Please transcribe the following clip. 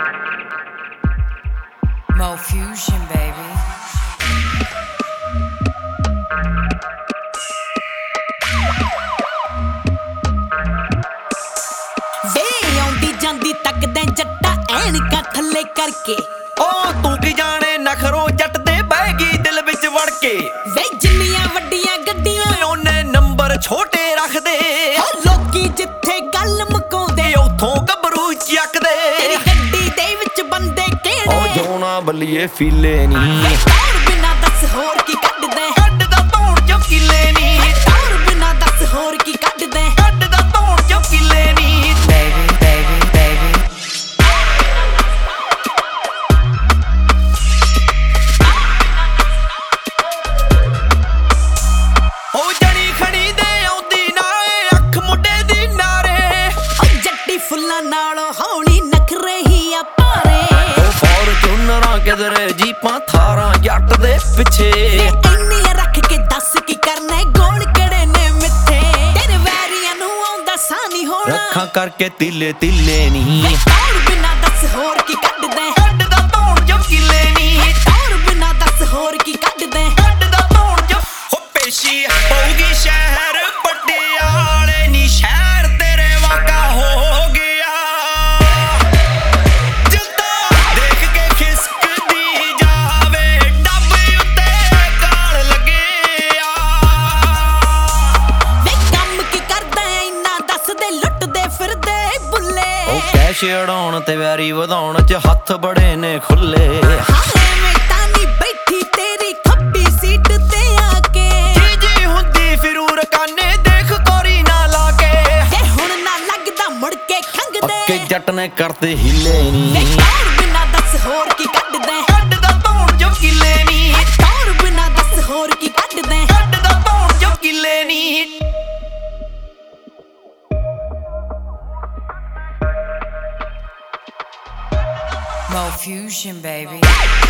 Mo Fusion, baby. ਵੇ ਆਉਂਦੀ ਜਾਂਦੀ ਤੱਕਦੇ ਜੱਟਾ ਐਨਕਾਂ ਥੱਲੇ ਕਰਕੇ ਉਹ ਤੂੰ ਕੀ ਜਾਣੇ ਨਖਰੋ ਜੱਟ ਦੇ ਬਹਿ ਗਈ ਦਿਲ ਵਿੱਚ ਵੜ ਕੇ ਵੇ ਜਿੰਨੀਆਂ ਵੱਡੀਆਂ ਗੱਡੀਆਂ ਉਹਨੇ ਨੰਬਰ ਛੋਟੇ ਰੱਖਦੇ ਲੋਕੀ ਜਿੱਥੇ ਗੱਲ ਮੁਕਾਉਂਦੇ ਉਥੋਂ ਗੱਭਰੂ ਚੱਕਦੇ ਤੇਰੀ ਗੱਡੀ ਦੇ ਵਿੱਚ ਬੰਦੇ ਕਿਹੜੇ ਉਹ ਜੋਨਾ ਬੱਲੀਏ ਫੀਲੇ ਨੀ ਟੌਰ ਬਿਨਾ ਦੱਸ ਹੋਰ ਕੀ ਕੱਢਦੇ ਕੱਢਦਾ ਧੌਣ ਚੋਂ ਕਿੱਲੇ ਨੀ ਟੌਰ ਬਿਨਾ ਦੱਸ ਹੋਰ ਕੀ ਕੱਢਦੇ ਕੱਢਦਾ ਧੌਣ ਚੋਂ ਕਿੱਲੇ ਨੀ Baby, baby, baby. ਉਹ ਜਣੀ ਖਣੀ ਦੇ ਆਉਂਦੀ ਨਾ ਅੱਖ ਮੁੰਡੇ ਦੀ ਨਾਰੇ ਜੱਟੀ ਫੁੱਲਾਂ ਨਾਲੋਂ ਹੌਲੀ ਨਖਰੇ ਹੀ ਆ ਪਾਰੇ ਉਹ ਫੋਰਚੂਨਰਾਂ ਕਿਧਰੇ ਜੀਪਾਂ ਥਾਰਾਂ ਜੱਟ ਦੇ ਪਿੱਛੇ ਇੰਨੀਆਂ ਰੱਖ ਕੇ ਦੱਸ ਕੀ ਕਰਨਾ ਗੋਲ ਕਿਹੜੇ ਨੇ ਮਿੱਥੇ ਤੇਰੇ ਵੈਰੀਆਂ ਨੂੰ ਆਉਂਦਾ ਸਾਂ ਨਹੀਂ ਹੋਣਾ ਰੱਖਾਂ ਕਰਕੇ ਤਿੱਲੇ ਤਿੱਲੇ ਨੀ ਟੌਰ ਬਿਨਾ ਦੱਸ ਹੋਰ ਕੀ ਕੱਢਦੇ ਕੱਢਦਾ ਧੌਣ ਚੋਂ ਕਿੱਲੇ ਨੀ ਟੌਰ ਬਿਨਾ ਦੱਸ ਹੋਰ ਕੀ ਕੱਢਦੇ ਕੱਢਦਾ ਧੌਣ ਚੋਂ ਹੋ ਪੇਸ਼ੀ ਹੋਊਗੀ ਸ਼ਹਿਰ ਪਟਿਆਲੇ ਨੀ ਸ਼ਹਿਰ ਤੇਰੇ ਵਾਗਾ ਹੋ ਗਿਆ ਜਿੱਦਾਂ ਦੇਖ ਕੇ ਖਿਸਕਦੀ ਜਾਵੇ ਡੱਬ ਉੱਤੇ ਕਾਲ ਲੱਗਿਆ ਵੇ ਕੰਮ ਕੀ ਕਰਦਾ ਇੰਨਾ ਦੱਸਦੇ ਲੁੱਟਦੇ ਫਿਰਦੇ ਬੁੱਲੇ ਉਹ ਕੈਸ਼ ਉਡਾਉਣ ਤੇ ਵੈਰੀ ਵਧਾਉਣ ਚ ਹੱਥ ਬੜੇ ਨੇ ਖੁੱਲੇ ਹਾਲੇ ਮੈਂ ਤਾਂ ਨਹੀਂ ਬੈਠੀ ਤੇਰੀ ਖੱਬੀ ਸੀਟ ਤੇ ਆ ਕੇ ਜੀ ਹੁੰਦੀ ਫਿਰੂਰ ਕਾਨੇ ਦੇਖ ਕੋਰੀ ਨਾ ਲਾ ਕੇ ਜੇ ਹੁਣ ਨਾ ਲੱਗਦਾ ਮੁੜ ਕੇ ਖੰਗਦੇ ਪੱਕੇ ਜੱਟ ਨੇ ਕਰਤੇ ਹਿੱਲੇ ਵੇ ਨੀ ਟੌਰ ਬਿਨਾ ਦੱਸ ਹੋਰ ਕੀ ਕੱਢਦੇ ਕੱਢਦਾ ਧੌਣ ਚੋਂ ਕਿੱਲੇ ਨੀ ਟੌਰ ਬਿਨਾ ਦੱਸ ਹੋਰ ਕੀ ਕੱਢਦੇ ਕੱਢਦਾ ਧੌਣ ਚੋਂ ਕਿੱਲੇ ਨੀ Mo Fusion, baby.